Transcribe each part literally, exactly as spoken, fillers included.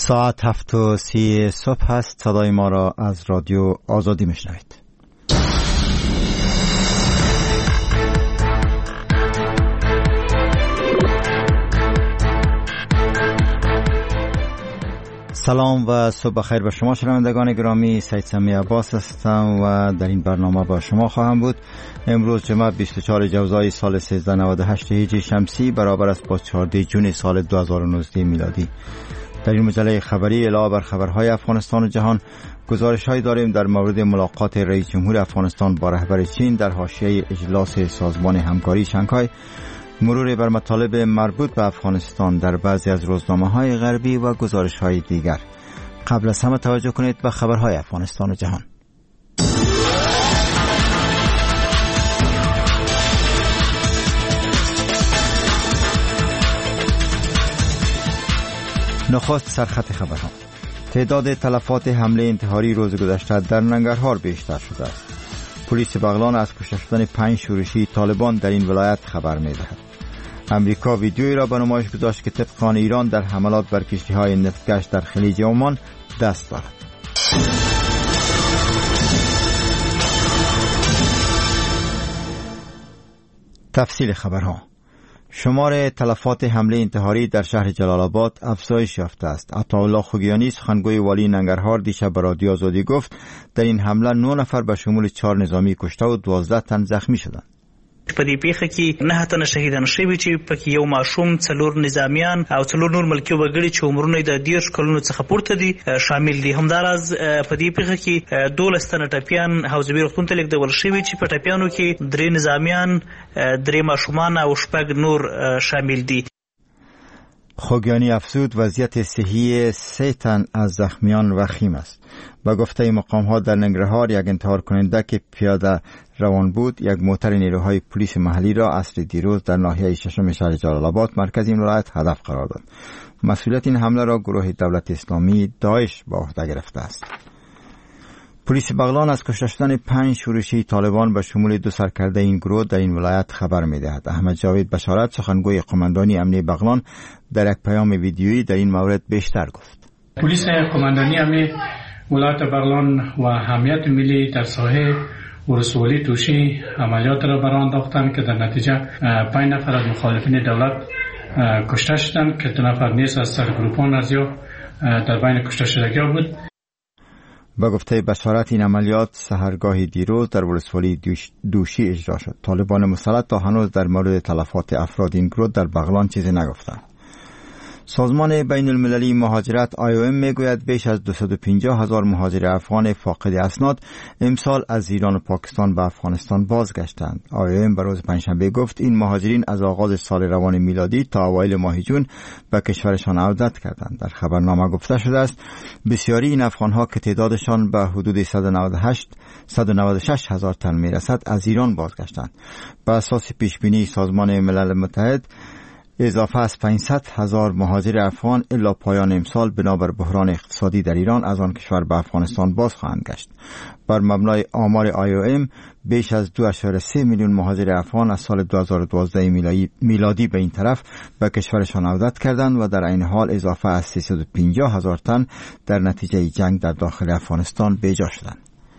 ساعت هفت و سی صبح هست. صدای ما را از رادیو آزادی میشنوید. سلام و صبح بخیر به شما شنوندگان گرامی. سید سمی عباس هستم و در این برنامه با شما خواهم بود. امروز جمعه بیست و چهار جوزای سال سیزده نود و هشت هجری شمسی برابر است با چهارده جون سال دو هزار و نوزده میلادی. در این مجله خبری علاوه بر خبرهای افغانستان و جهان، گزارش‌هایی داریم در مورد ملاقات رئیس جمهور افغانستان با رهبر چین در حاشیه اجلاس سازمان همکاری شانگهای، مرور بر مطالب مربوط به افغانستان در بعضی از روزنامه‌های غربی و گزارش‌های دیگر. قبل از همه توجه کنید به خبرهای افغانستان و جهان. نخست سرخط خبرها. تعداد تلفات حمله انتحاری روز گذشته در ننگرهار بیشتر شده است. پلیس بغلان از کشته شدن پنج شورشی طالبان در این ولایت خبر می‌دهد. امریکا ویدیویی را به نمایش گذاشت که طبق آن ایران در حملات بر کشتی‌های نفتکش در خلیج عمان دست دارد. تفصیل خبرها. شمار تلفات حمله انتحاری در شهر جلال آباد افزایش یافته است. عطاالله خوگیانی سخنگوی والی ننگرهار دیشب به رادیو آزادی گفت در این حمله نه نفر به شمول چهار نظامی کشته و دوازده تن زخمی شدند. په دې پیښه کې نه تنه شهیدان شوي چې پکې یو ماشوم، څلور نظامیان او څلور نور ملکي وګړي چې عمرونه د دېرش کلونو څخه پورته دي شامل دي. همداراز په دې پیښه کې دولس تنه ټپیان حوزوي روغتون ته لیږدول شوي چې په ټپیانو کې درې نظامیان، درې ماشومان او شپږ نور شامل دي. خوگیانی افزود وضعیت صحی سه تن از زخمیان وخیم است. با گفته مقام ها در ننگرهار یک انتحار کننده که پیاده روان بود یک موتر نیروهای پلیس محلی را عصر دیروز در ناحیه ششم شهر جلال آباد مرکز این ولایت هدف قرار داد. مسئولیت این حمله را گروه دولت اسلامی داعش به عهده گرفته است. پلیس بغلان از کشته شدن پنج شورشی طالبان به شمول دو سرکرده این گروه در این ولایت خبر می‌دهد. احمد جاوید بشارت سخنگوی قماندانی امنیه بغلان در یک پیام ویدیویی در این مورد بیشتر گفت. پلیس قماندانی امنیه ولایت بغلان و حاکمیت ملی در ساحه ولسوالی توشی عملیات را برآورده انداختند که در نتیجه پنج نفر از مخالفین دولت کشته شدند که دو نفر نیز از سرگروپان ارزیاب در بین کشته شدگان بود. با گفته بشارت این عملیات سحرگاهی دیروز در ولسوالی دوشی اجرا شد. طالبان مسلط تا هنوز در مورد تلفات افراد این گروه در بغلان چیزی نگفتند. سازمان بین المللی مهاجرت آی او ام میگوید بیش از دویست و پنجاه هزار مهاجر افغان فاقد اسناد امسال از ایران و پاکستان به افغانستان بازگشتند. آی او ام به روز پنجشنبه گفت این مهاجرین از آغاز سال روان میلادی تا اوایل ماه جون به کشورشان عودت کردند. در خبرنامه گفته شده است بسیاری این افغانها که تعدادشان به حدود صد و نود و هشت صد و نود و شش هزار تن میرسد از ایران بازگشتند. بر اساس پیشبینی سازمان ملل متحد اضافه از پانصد هزار مهاجر افغان الا پایان امسال بنابر بحران اقتصادی در ایران از آن کشور به افغانستان باز خواهند گشت. بر مبنای آمار آی او ام بیش از دو ممیز سه میلیون مهاجر افغان از سال دو هزار و دوازده میلادی به این طرف به کشورشان عودت کردند و در این حال اضافه از سیصد و پنجاه هزار تن در نتیجه جنگ در داخل افغانستان بیجا شدند.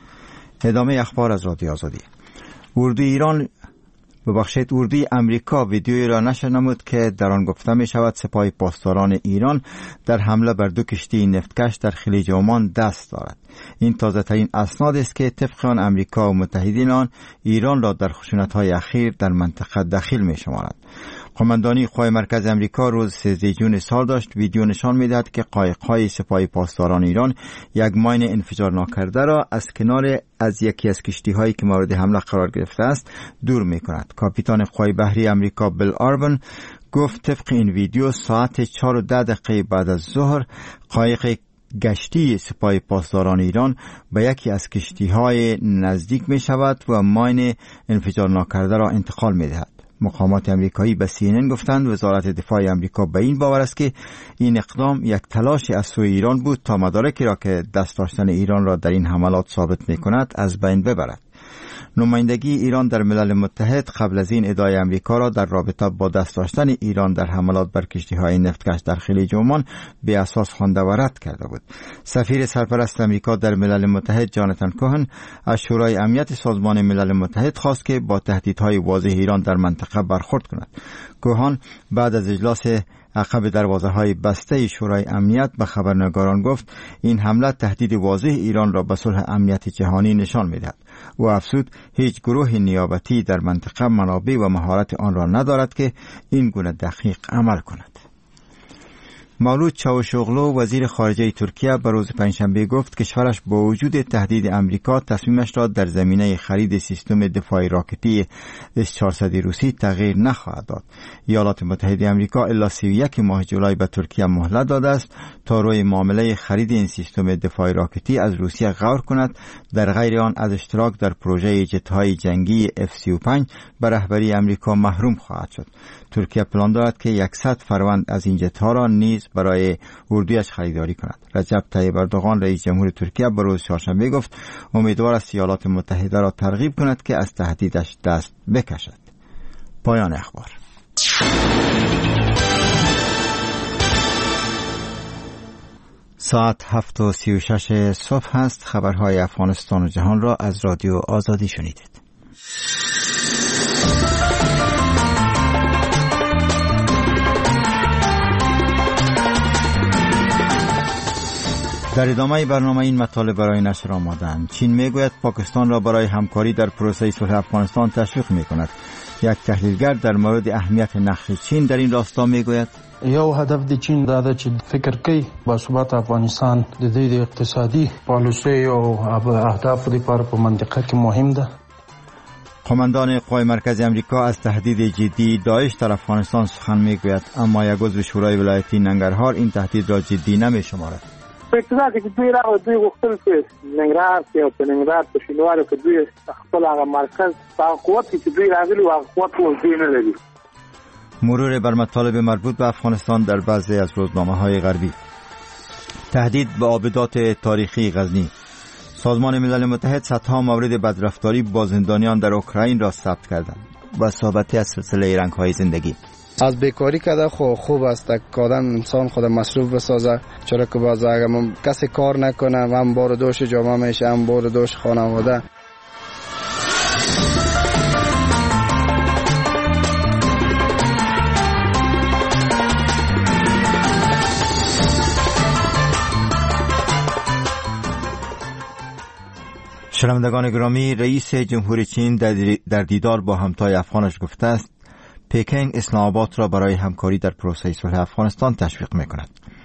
ادامه اخبار از رادیو آزادی. اردوی ایران ببخشید اردوی امریکا ویدیویی را نشر نمود که در آن گفته می شود سپاه پاسداران ایران در حمله بر دو کشتی نفتکش در خلیج عمان دست دارد. این تازه ترین اسناد است که طبق آن امریکا و متحدین آن ایران را در خشونت‌های اخیر در منطقه دخیل می شمارد. قماندانی قوای مرکز امریکا روز سیزده جون سال داشت ویدیو نشان می‌دهد که قایق‌های سپاه پاسداران ایران یک ماین انفجار ناکرده را از کنار از یکی از کشتی‌هایی که مورد حمله قرار گرفته است دور می‌کند. کاپیتان قوای بحری امریکا بیل آربن گفت طبق این ویدیو ساعت چهار و ده دقیقه بعد از ظهر قایق گشتی سپاه پاسداران ایران به یکی از کشتی‌های نزدیک می‌شود و ماین انفجار ناکرده را انتقال می‌دهد. مقامات امریکایی به سی ان ان گفتند وزارت دفاع امریکا به این باور است که این اقدام یک تلاش از سوی ایران بود تا مدارکی را که دست داشتن ایران را در این حملات ثابت می‌کند از بین ببرد. نمایندگی ایران در ملل متحد قبل از این ادعای امریکا را در رابطه با دست داشتن ایران در حملات بر کشتی‌های نفتکش در خلیج عمان به اساس خوانده و رد کرده بود. سفیر سرپرست امریکا در ملل متحد جاناتان کوهن از شورای امنیت سازمان ملل متحد خواست که با تهدیدهای واضح ایران در منطقه برخورد کند. کوهن بعد از اجلاس عقب دروازه‌های بسته شورای امنیت به خبرنگاران گفت این حمله تهدید واضح ایران را به صلح امنیت جهانی نشان می‌دهد. او افزود هیچ گروه نیابتی در منطقه منابع و مهارت آن را ندارد که این گونه دقیق عمل کند. مولود چاوشوغلو وزیر خارجه ترکیه به روز پنجشنبه گفت کشورش با وجود تهدید امریکا تصمیمش را در زمینه خرید سیستم دفاعی راکتی اس چهارصد روسی تغییر نخواهد داد. ایالات متحده امریکا الی سی و یک ماه جولای به ترکیه مهلت داده است تا روی معامله خرید این سیستم دفاعی راکتی از روسیه غور کند، در غیر آن از اشتراک در پروژه جت‌های جنگی اف سی و پنج به رهبری امریکا محروم خواهد شد. ترکیه پلان دارد که صد فروند از این جت‌ها را نیز برای اردویش خریداری کند. رجب طیب اردوغان رئیس جمهور ترکیه به روز چهارشنبه گفت امیدوار است ایالات متحده را ترغیب کند که از تهدیدش دست بکشد. پایان اخبار. ساعت هفت و سی و شش صبح است. خبرهای افغانستان و جهان را از رادیو آزادی شنیدید. در ادامه برنامه این مطالب برای نشر آماده‌اند. چین میگوید پاکستان را برای همکاری در پروسه صلح افغانستان تشویق میکند. یک تحلیلگر در مورد اهمیت نقش چین در این راستا میگوید یو هدف د چین دا ده چې فکر کوي با ثبات افغانستان د دې د اقتصادي پالیسۍ او اهدافو لپاره په منطقه کې مهم ده. قماندان قوای مرکزی امریکا از تهدید جدی داعش در افغانستان سخن میگوید، اما یک عضو شورای ولایتی ننگرهار این تهدید را جدی نمیشمارد. په ابتدا کې دوی راغلي دوی غوښتل چې ننګرهار کې او په ننګرهار په شینوارو کې دوی خپل هغه مرکز په قوت کې دوی راغلي او قوت موجود نه لري. مرور بر مطالب مربوط به افغانستان در بعضی از روزنامه‌های غربی. تهدید به آبدات تاریخی غزنی. سازمان ملل متحد صدها مورد بدرفتاری با زندانیان در اوکراین را ثبت کردند. با صحبتی از سلسله رنگ‌های زندگی. از بیکاری کده خو خوب است که آدم انسان خود مصروف بسازه، چرا که باز اگر من کسی کار نکنه هم بار دوش جامعه میشه هم بار دوش خانواده. شنوندگان گرامی، رئیس جمهور چین در دیدار با همتای افغانش گفته است پکینگ اسلام آباد را برای همکاری در پروسه صلح افغانستان تشویق می‌کند.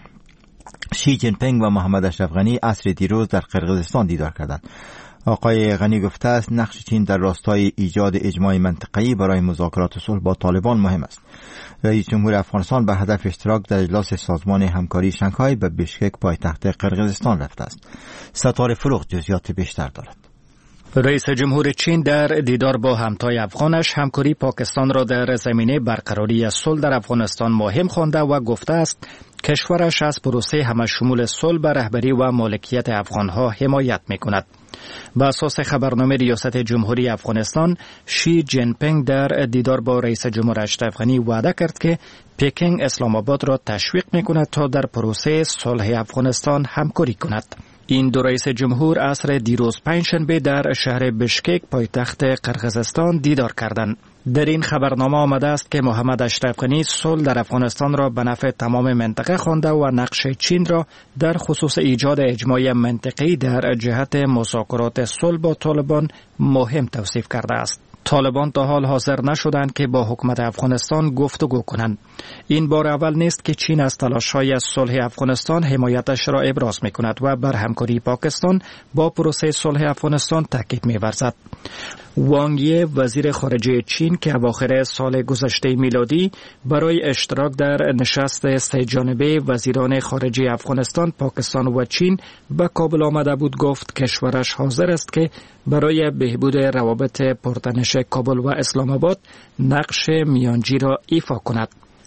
شی جین پینگ و محمد اشرف غنی عصر دیروز در قرقیزستان دیدار کردند. آقای غنی گفته است نقش چین در راستای ایجاد اجماع منطقه‌ای برای مذاکرات صلح با طالبان مهم است. رئیس جمهور افغانستان به هدف اشتراک در اجلاس سازمان همکاری شانگهای به بیشکک پایتخت قرقیزستان رفته است. ستاره فروغ جزئیات بیشتر دارد. رئیس جمهور چین در دیدار با همتای افغانش همکاری پاکستان را در زمینه برقراری صلح در افغانستان مهم خوانده و گفته است کشورش از پروسه همشمول صلح به رهبری و مالکیت افغانها حمایت می‌کند. به اساس خبرنامه ریاست جمهوری افغانستان، شی جین پینگ در دیدار با رئیس جمهور اشرف غنی وعده کرد که پکینگ اسلام آباد را تشویق می‌کند تا در پروسه صلح افغانستان همکاری کند. این دو رئیس جمهور عصر دیروز پنجشنبه در شهر بشکک پایتخت قرقیزستان دیدار کردند. در این خبرنامه آمده است که محمد اشرف غنی صلح در افغانستان را به نفع تمام منطقه خوانده و نقش چین را در خصوص ایجاد اجماع منطقه‌ای در جهت مذاکرات صلح با طالبان مهم توصیف کرده است. طالبان تا حال حاضر نشدند که با حکومت افغانستان گفتگو کنند. این بار اول نیست که چین از تلاش‌های صلح افغانستان حمایتش را ابراز می‌کند و بر همکاری پاکستان با پروسه صلح افغانستان تاکید می‌ورزد. وانگ یی وزیر خارجه چین که اواخر سال گذشته میلادی برای اشتراک در نشست سه جانبه وزیران خارجه افغانستان، پاکستان و چین به کابل آمده بود، گفت کشورش حاضر است که برای بهبود روابط پرتنش کابل و اسلام آباد نقش میانجی را ایفا کند.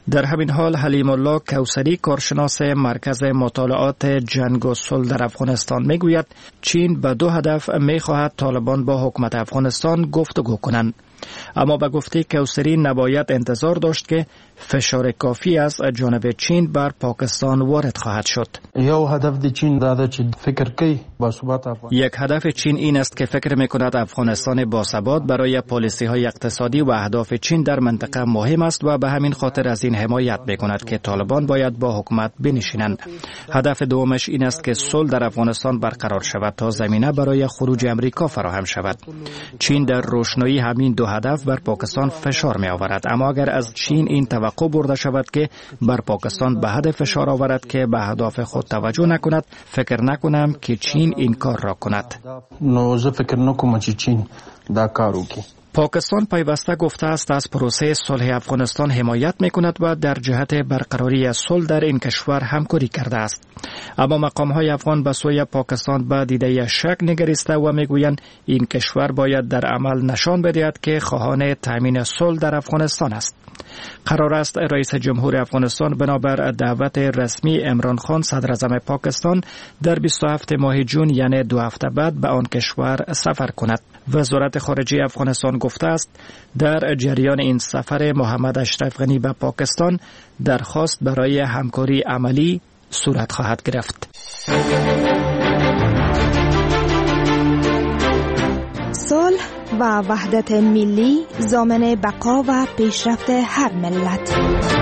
در همین حال حلیم الله کوثری کارشناس مرکز مطالعات جنگ و صلح در افغانستان میگوید چین به دو هدف میخواهد طالبان با حکومت افغانستان گفتگو کنند. اما به گفته کوثری نباید انتظار داشت که فشار کافی از جانب چین بر پاکستان وارد خواهد شد. یو هدف د چین دا ده چې فکر کوي با ثبات افغانستان. یک هدف چین این است که فکر میکند افغانستان با ثبات برای پالیسی های اقتصادی و اهداف چین در منطقه مهم است و به همین خاطر از این حمایت میکند که طالبان باید با حکومت بنشینند. هدف دومش این است که صلح در افغانستان برقرار شود تا زمینه برای خروج امریکا فراهم شود. چین در روشنایی همین دو هدف بر پاکستان فشار می آورد، اما اگر از چین این توقع برده شود که بر پاکستان به حد فشار آورد که به اهداف خود توجه نکند، فکر نکنم که چین این کار را کند. نو زه فکر نکنم چې چین دا کار وکړي. پاکستان پیوسته گفته است از پروسه صلح افغانستان حمایت میکند و در جهت برقراری صلح در این کشور همکاری کرده است. اما مقام‌های افغان به سوی پاکستان به دیده شک نگریسته و میگویند این کشور باید در عمل نشان بدهد که خواهان تامین صلح در افغانستان است. قرار است رئیس جمهور افغانستان بنابر دعوت رسمی عمران خان صدر اعظم پاکستان در بیست و هفتم ماه جون یعنی دو هفته بعد به آن کشور سفر کند. وزارت خارجه افغانستان گفته است در جریان این سفر محمد اشرف غنی به پاکستان درخواست برای همکاری عملی صورت خواهد گرفت. صلح و وحدت ملی ضامن بقا و پیشرفت هر ملت.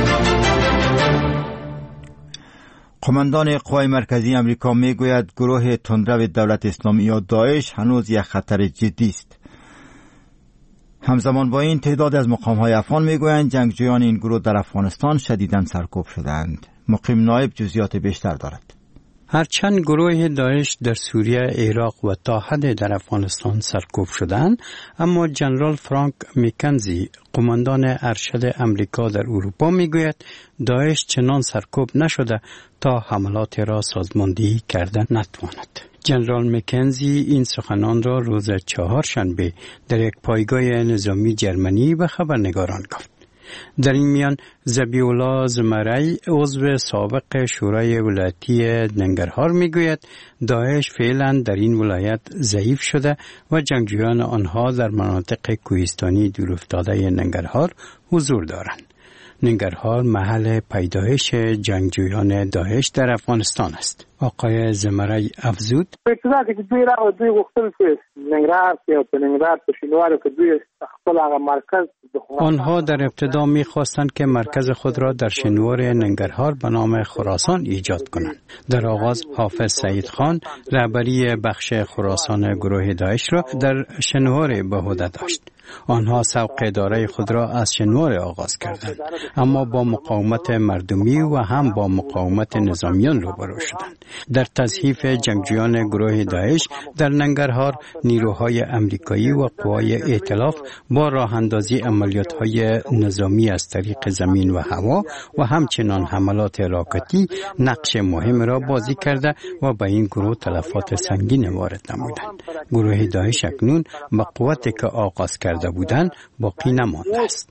قماندان قوای مرکزی امریکا میگوید گروه تندرو دولت اسلامی یا داعش هنوز یک خطر جدی است. همزمان با این تعداد از مقام‌های افغان میگویند جنگجویان این گروه در افغانستان شدیداً سرکوب شدند. مقیم نایب جزئیات بیشتر دارد. هرچند گروه داعش در سوریه، عراق و تا حد در افغانستان سرکوب شدند، اما جنرال فرانک میکنزی، قماندان ارشد امریکا در اروپا میگوید داعش چنان سرکوب نشده تا حملات را سازماندهی کردن نتواند. جنرال مکنزی این سخنان را روز چهارشنبه در یک پایگاه نظامی جرمنی به خبرنگاران گفت. در این میان ذبیح‌الله زمرعی عضو سابق شورای ولایتی ننگرهار میگوید داعش فعلا در این ولایت ضعیف شده و جنگجویان آنها در مناطق کوهستانی دورافتاده ننگرهار حضور دارند. ننگرهار محل پیدایش جنگجویان داعش در افغانستان است. آقای زمرعی افزود ابتدا که دوی را دوی غوښتل چې ننګرهار کې او په ننګرهار په شینوارو کې دوی خپل هغه مرکز آنها در ابتدا می‌خواستند که مرکز خود را در شنوار ننگرهار به نام خراسان ایجاد کنند. در آغاز حافظ سعید خان رهبری بخش خراسان گروه داعش را در شنوار به عهده داشت. آنها سوق اداره خود را از شنوار آغاز کردند، اما با مقاومت مردمی و هم با مقاومت نظامیان روبرو شدند. در تضعیف جنگجویان گروه داعش در ننگرهار نیروهای امریکایی و قوای ائتلاف با راه اندازی عملیات‌های نظامی از طریق زمین و هوا و همچنان حملات راکتی نقش مهم را بازی کرده و به این گروه تلفات سنگین وارد نمودند. گروه داعش اکنون با قوتی که آغاز کرده بودند باقی نمانده است.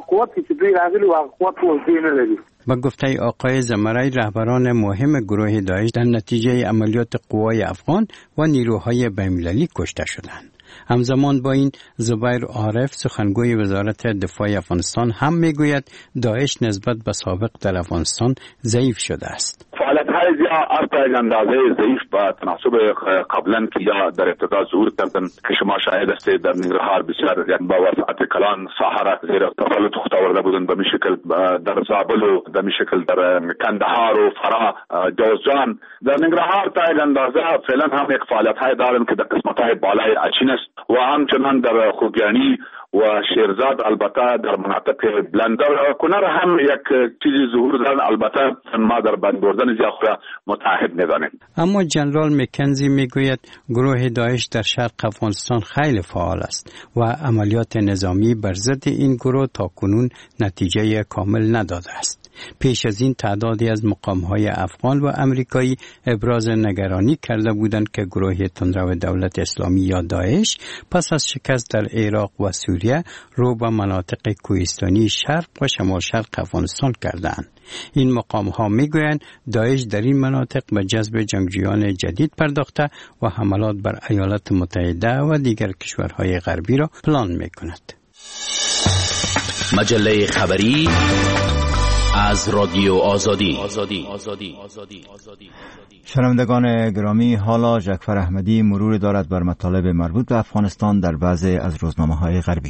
با گفته آقای زمرعی رهبران مهم گروه داعش در نتیجه عملیات قوای افغان و نیروهای بین‌المللی کشته شدند. همزمان با این زبیر عارف سخنگوی وزارت دفاع افغانستان هم میگوید داعش نسبت به سابق در افغانستان ضعیف شده است. فعالیت‌های زیاد از تا اندازه ضعیف با تناسب قبلا که یا در ابتدا ظهور کردن که شما شاهد هستید در ننگرهار بسیار یعنی با وسعت کلان ساحره زیر تسلط خود آورده بودند به شکل در زابل و به شکل در کندهار و فرا جوزجان. در ننگرهار تا اندازه فعلا هم یک فعالیت‌های دارند که در قسمت‌های بالای اچین است و همچنان در خوگیانی و شیرزاد البته در مناطق بلندر کنار هم یک چیزی ظهور دارن، البته ما در بند بردن زیاد متعهد ندانیم. اما جنرال مکنزی میگوید گروه داعش در شرق افغانستان خیلی فعال است و عملیات نظامی بر ضد این گروه تا کنون نتیجه کامل نداده است. پیش از این تعدادی از مقام‌های افغان و امریکایی ابراز نگرانی کرده بودند که گروه تندرو دولت اسلامی یا داعش پس از شکست در عراق و سوریه رو به مناطق کوهستانی شرق و شمال شرق افغانستان کردند. این مقام ها می گویند داعش در این مناطق به جذب جنگجویان جدید پرداخته و حملات بر ایالات متحده و دیگر کشورهای غربی را پلان می کند. مجله خبری از رادیو آزادی. شنوندگان گرامی، حالا جعفر احمدی مرور دارد بر مطالب مربوط به افغانستان در بعضی از روزنامه‌های غربی.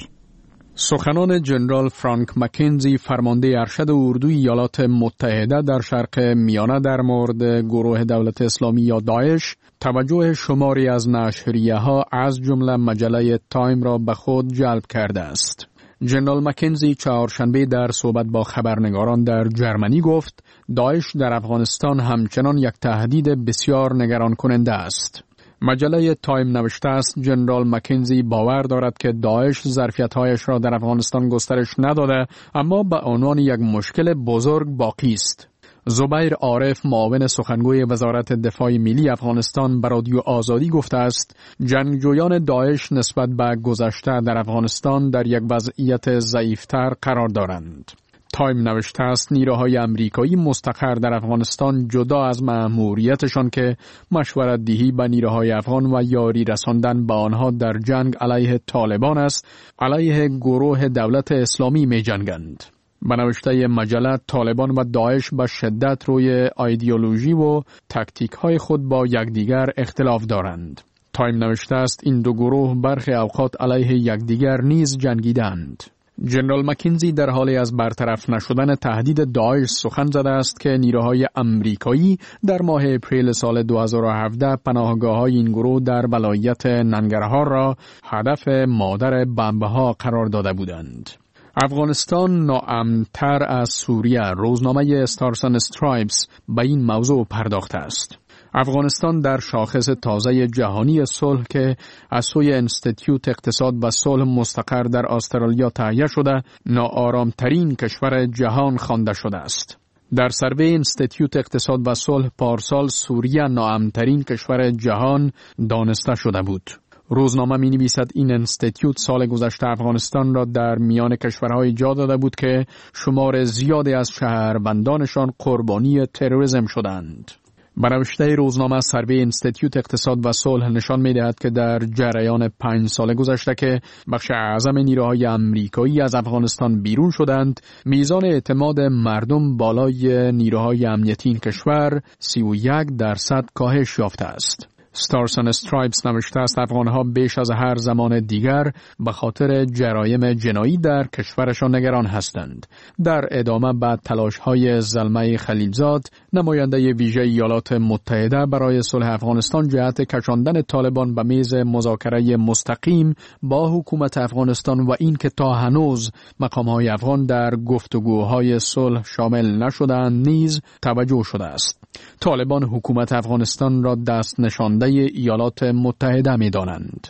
سخنان جنرال فرانک مکنزی فرمانده ارشد اردوی ایالات متحده در شرق میانه در مورد گروه دولت اسلامی یا داعش توجه شماری از نشریه‌ها از جمله مجله تایم را به خود جلب کرده است. جنرال مکنزی چهارشنبه در صحبت با خبرنگاران در جرمنی گفت داعش در افغانستان همچنان یک تهدید بسیار نگران کننده است. مجله تایم نوشته است جنرال مکنزی باور دارد که داعش ظرفیت‌هایش را در افغانستان گسترش نداده، اما به عنوان یک مشکل بزرگ باقی است. زبیر عارف معاون سخنگوی وزارت دفاع ملی افغانستان به رادیو آزادی گفته است جنگجویان داعش نسبت به گذشته در افغانستان در یک وضعیت ضعیفتر قرار دارند. تایم نوشته است نیروهای امریکایی مستقر در افغانستان جدا از مأموریتشان که مشورت دهی به نیروهای افغان و یاری رساندن به آنها در جنگ علیه طالبان است، علیه گروه دولت اسلامی می جنگند. به نوشته مجله طالبان و داعش به شدت روی ایدئولوژی و تاکتیک های خود با یکدیگر اختلاف دارند. تایم نوشته است این دو گروه برخی اوقات علیه یکدیگر نیز جنگیدند. جنرال مکنزی در حالی از برطرف نشدن تهدید داعش سخن زده است که نیروهای امریکایی در ماه اپریل سال دو هزار و هفده پناهگاه‌های این گروه در ولایت ننگرهار را هدف مادر بمب‌ها قرار داده بودند. افغانستان ناامن‌تر از سوریه، روزنامه استارس اند استرایپس به این موضوع پرداخته است. افغانستان در شاخص تازه جهانی صلح که از سوی انستیتیوت اقتصاد و صلح مستقر در استرالیا تهیه شده، ناآرامترین کشور جهان خوانده شده است. در سروی انستیتیوت اقتصاد و صلح پارسال سوریه ناامن‌ترین کشور جهان دانسته شده بود. روزنامه می نویسد این انستیتیوت سال گذشته افغانستان را در میان کشورهای جا داده بود که شمار زیادی از شهروندانشان قربانی تروریسم شدند. به نوشته روزنامه سروی انستیتیوت اقتصاد و صلح نشان می دهد که در جریان پنج سال گذشته که بخش اعظم نیروهای امریکایی از افغانستان بیرون شدند، میزان اعتماد مردم بالای نیروهای امنیتی این کشور سی و یک درصد کاهش یافته است. استارس اند استرایپس نوشته است افغانها بیش از هر زمان دیگر به خاطر جرایم جنایی در کشورشان نگران هستند. در ادامه بعد تلاش‌های زلمه خلیلزاد، نماینده ویژه ایالات متحده برای صلح افغانستان جهت کشاندن طالبان به میز مذاکره مستقیم با حکومت افغانستان و این که تا هنوز مقام‌های افغان در گفتگوهای صلح شامل نشدند نیز توجه شده است. طالبان حکومت افغانستان را دست نشانده ایالات متحده می دانند.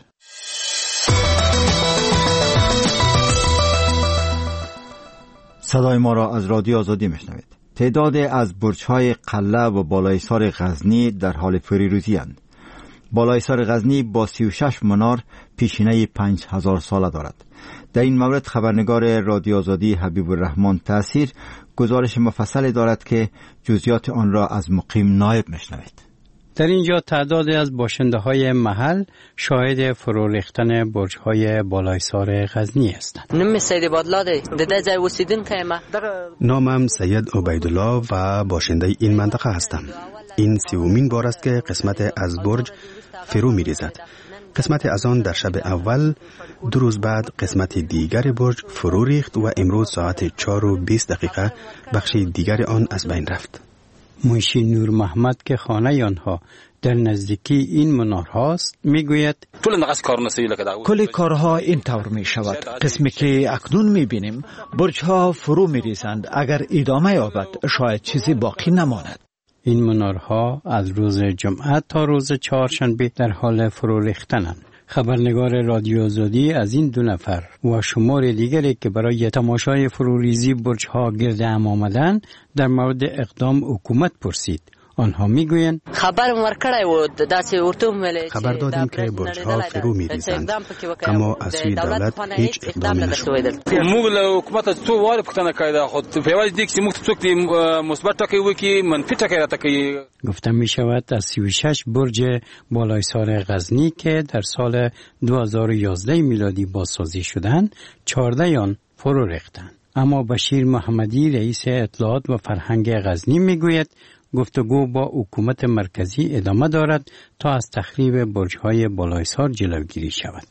صدای ما را از رادیو آزادی میشنوید. تعداد از برج‌های قلعه و بالایسار غزنی در حال فریروزی اند. بالایسار غزنی با سی و شش منار پیشینه پنج هزار ساله دارد. در این مورد خبرنگار رادیو آزادی حبیب الرحمن تأثیر گزارش مفصلی دارد که جزئیات آن را از مقیم نایب میشنوید. در اینجا تعدادی از باشنده های محل شاهد فرو ریختن برج های بالایسار غزنی هستند. نام سید بادلاده دده جای وسیدن کیما. نامم سید عبیدالله و باشنده این منطقه هستم. این سومین بار است که قسمت از برج فرو می‌ریزد. قسمت از آن در شب اول، دو روز بعد قسمت دیگر برج فرو ریخت و امروز ساعت چهار و بیست دقیقه بخش دیگر آن از بین رفت. منشی نور محمد که خانه آنها در نزدیکی این منارهاست میگوید کل کارها این طور می شود. قسمی که اکنون می بینیم برجها فرو می ریزند. اگر ادامه یابد شاید چیزی باقی نماند. این منارها از روز جمعه تا روز چهارشنبه در حال فرو ریختنند. خبرنگار رادیو آزادی از این دو نفر و شمار دیگری که برای تماشای فروریزی برج‌ها گرد هم آمدن در مورد اقدام حکومت پرسید. آنها میگویند خبر ورکړای و داسې ورته ملي خبر دادیم که برج‌ها فرو می‌ریزند، اما از سوی دولت هیچ اقدامی نشد. موږ له حکومت څو واره پوښتنه کړې ده، خو په یوازې دې کې موږ څوک مثبت ټکی وکړي منفي ټکی راته کوي. گفته می شود از سی و شش برج بالایسار غزنی که در سال دو هزار و یازده میلادی بازسازی شدند، چهارده آن فرو ریختند. اما بشیر محمدی رئیس اطلاعات و فرهنگ غزنی میگوید گفتگو با حکومت مرکزی ادامه دارد تا از تخریب برج‌های بالایسار جلوگیری شود.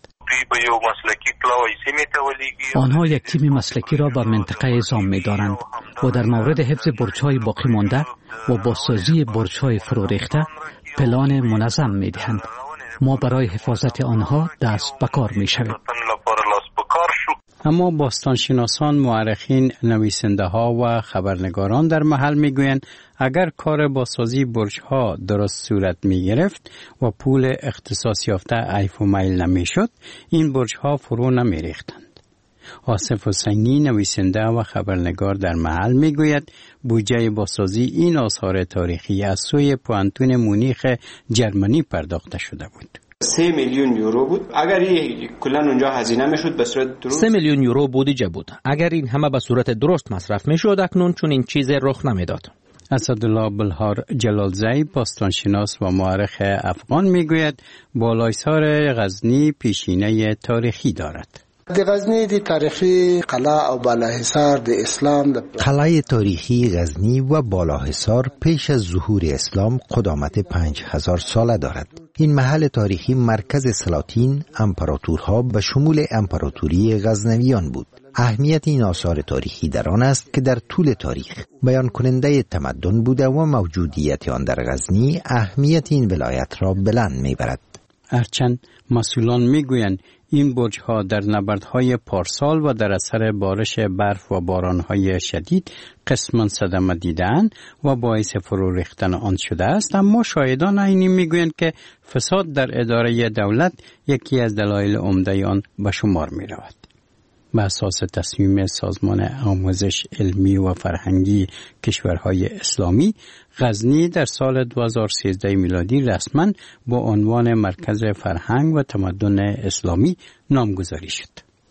آنها یک تیم مسلکی را به منطقه اعزام می‌دارند و در مورد حفظ برج‌های باقی مانده و بازسازی برج‌های فرو ریخته پلان منظم می‌دهند. ما برای حفاظت آنها دست به کار می‌شویم. اما باستانشناسان، مورخین، نویسنده ها و خبرنگاران در محل میگویند اگر کار بازسازی برج‌ها درست صورت می گرفت و پول اختصاص یافته عیف و میل نمی شد، این برج‌ها فرو نمی ریختند. آصف حسینی، نویسنده و خبرنگار در محل میگوید بودجه بازسازی این آثار تاریخی از سوی پوانتون مونیخ جرمنی پرداخته شده بود. سه میلیون یورو بود. اگر کلا اونجا هزینه میشد به صورت درست سه میلیون یورو بودجه بود. اگر این همه به صورت درست مصرف میشد اکنون چون این چیز رخ نمیداد. اسدالله بلهار جلالزی، باستانشناس و مورخ افغان میگوید بالایسار غزنی پیشینه تاریخی دارد. د غزنی د تاریخی قلعه او بالاحصار د اسلام د قلعه تاریخی غزنی و بالاحصار پیش از ظهور اسلام قدامت پنج هزار ساله دارد. این محل تاریخی مرکز سلاطین امپراتورها به شمول امپراتوری غزنویان بود. اهمیت این آثار تاریخی در آن است که در طول تاریخ بیان کننده تمدن بوده و موجودیت آن در غزنی اهمیت این ولایت را بلند میبرد. هرچند مسئولان میگویند این برج‌ها در نبردهای پارسال و در اثر بارش برف و بارانهای شدید قسماً صدمه دیدند و باعث فرو ریختن آن شده است، اما شاهدان عینی میگویند که فساد در اداره دولت یکی از دلایل عمده آن به شمار می‌رود. بر اساس تصمیم سازمان آموزش علمی و فرهنگی کشورهای اسلامی، غزنی در سال دو هزار و سیزده میلادی رسما با عنوان مرکز فرهنگ و تمدن اسلامی نامگذاری شد.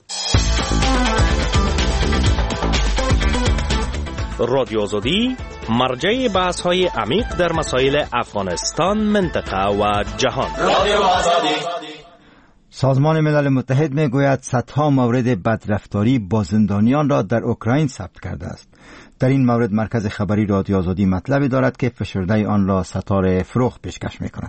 رادیو آزادی مرجع بحث‌های عمیق در مسائل افغانستان، منطقه و جهان. رادیو آزادی. سازمان ملل متحد میگوید صدها مورد بدرفتاری با زندانیان را در اوکراین ثبت کرده است. در این مورد مرکز خبری رادیو آزادی مطلبی دارد که فشرده آن را ستاره فروغ پیشکش می‌کند.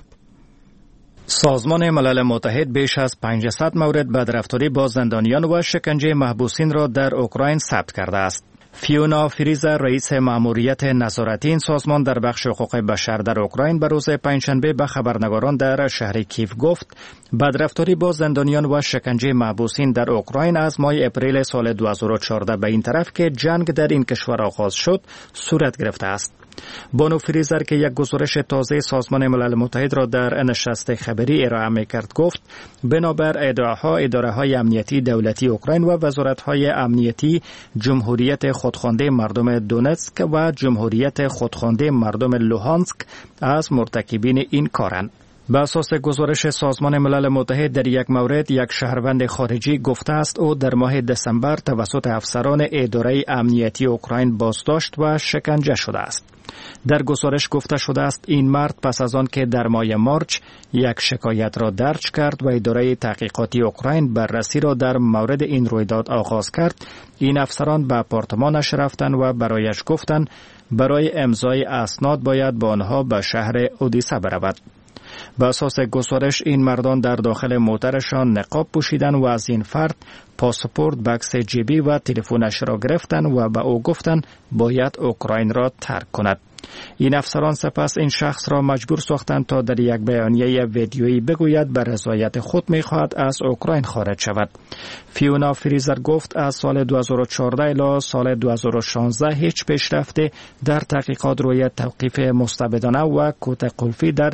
سازمان ملل متحد بیش از پانصد مورد بدرفتاری با زندانیان و شکنجه محبوسین را در اوکراین ثبت کرده است. فیونا فریزر، رئیس مأموریت نظارتی این سازمان در بخش حقوق بشر در اوکراین، به روز پنجشنبه به خبرنگاران در شهر کیف گفت بدرفتاری با زندانیان و شکنجه محبوسین در اوکراین از ماه اپریل سال دو هزار و چهارده به این طرف که جنگ در این کشور آغاز شد صورت گرفته است. بانو فریزر که یک گزارش تازه سازمان ملل متحد را در نشست خبری ارائه می‌کرد گفت بنابر ادعاها اداره‌های امنیتی دولتی اوکراین و وزارت‌های امنیتی جمهوریت خودخوانده مردم دونتسک و جمهوریت خودخوانده مردم لوهانسک از مرتکبین این کارند. به اساس گزارش سازمان ملل متحد در یک مورد یک شهروند خارجی گفته است او در ماه دسامبر توسط افسران اداره امنیتی اوکراین بازداشت و شکنجه شده است. در گزارش گفته شده است این مرد پس از آن که در ماه مارچ یک شکایت را درج کرد و اداره تحقیقاتی اوکراین بررسی را در مورد این رویداد آغاز کرد، این افسران به آپارتمانش رفتند و برایش گفتند برای امضای اسناد باید با آنها به شهر اودیسا برود. به اساس گزارش این مردان در داخل موترشان نقاب پوشیدند و از این فرد پاسپورت، بکس جیبی و تلفنش را گرفتند و به او گفتند باید اوکراین را ترک کند. این افسران سپس این شخص را مجبور ساختند تا در یک بیانیه ویدیویی بگوید به رضایت خود می‌خواهد از اوکراین خارج شود. فیونا فریزر گفت از سال دو هزار و چهارده الی سال دو هزار و شانزده هیچ پیشرفته در تحقیقات روی توقیف مستبدانه و کوته قلفی در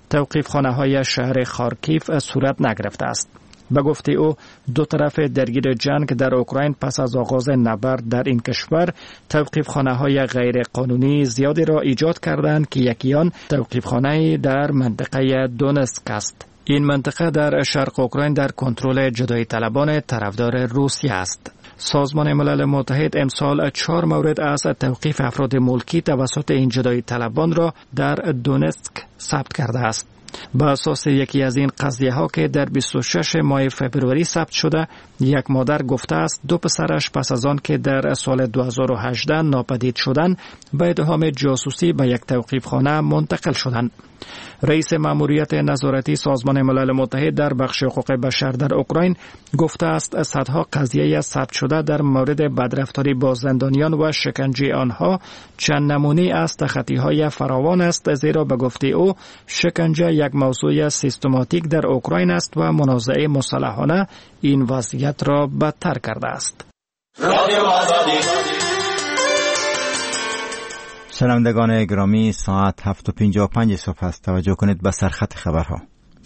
توقیف خانه های شهر خارکیف صورت نگرفته است. به گفته او دو طرف درگیر جنگ در اوکراین پس از آغاز نبرد در این کشور توقیف خانه های غیر قانونی زیادی را ایجاد کردند که یکی آن توقیف خانه در منطقه دونسک است. این منطقه در شرق اوکراین در کنترل جدایی طلبان طرفدار روسیه است. سازمان ملل متحد امسال چهار مورد از توقیف افراد ملکی توسط این جدایی طلبان را در دونسک ثبت کرده است. با اساس یکی از این قضیه ها که در بیست و ششم ماه فبروری ثبت شده، یک مادر گفته است دو پسرش پس از آن که در سال دو هزار و هجده ناپدید شدند به اتهام جاسوسی به یک توقیف خانه منتقل شدند. رئیس مأموریت نظارتی سازمان ملل متحد در بخش حقوق بشر در اوکراین گفته است صدها قضیه ثبت شده در مورد بدرفتاری با زندانیان و شکنجه آنها چند نمونه از تخطی‌های فراوان است، زیرا به گفته او شکنجه یک موضوع سیستماتیک در اوکراین است و منازعه مسلحانه این وضعیت را بدتر کرده است. شنوندگان گرامی، ساعت هفت و پنجاه و پنج صبح است. توجه کنید به سرخط خبرها.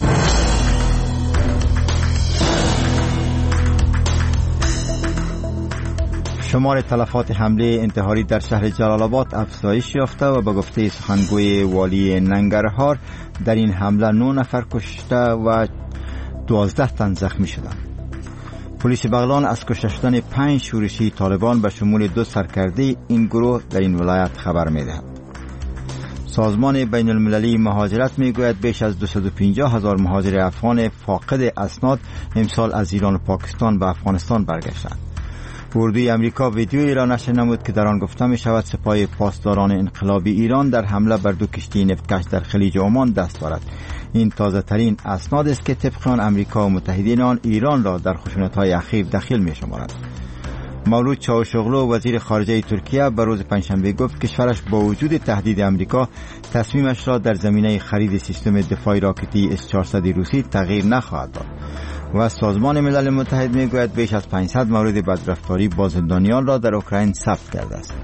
شمار تلفات حمله انتحاری در شهر جلال آباد افزایش یافته و به گفته سخنگوی والی ننگرهار در این حمله نه نفر کشته و دوازده تن زخمی شدند. پلیس بغلان از کشته شدن پنج شورشی طالبان به شمول دو سرکرده این گروه در این ولایت خبر می‌دهد. سازمان بین المللی مهاجرت میگوید بیش از دویست و پنجاه هزار مهاجر افغان فاقد اسناد امسال از ایران و پاکستان به افغانستان برگشتند. اردوی امریکا ویدیویی را نشر نمود که در آن گفته می شود سپاه پاسداران انقلابی ایران در حمله بر دو کشتی نفتکش در خلیج عمان دست دارد. این تازه ترین اسناد است که طبق آن امریکا و متحدین آن ایران را در خشونت‌های اخیر دخیل می شمارد. مولود چاوشوغلو وزیر خارجه ترکیه به روز پنجشنبه گفت کشورش با وجود تهدید امریکا تصمیمش را در زمینه خرید سیستم دفاعی راکتی اس چهارصد روسی تغییر نخواهد داد. و سازمان ملل متحد میگوید بیش از پانصد مورد بدرفتاری با زندانیان را در اوکراین ثبت کرده است.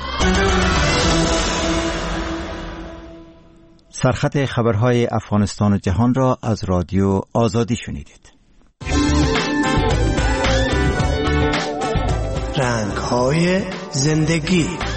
سرخط خبرهای افغانستان و جهان را از رادیو آزادی شنیدید. رنگ‌های زندگی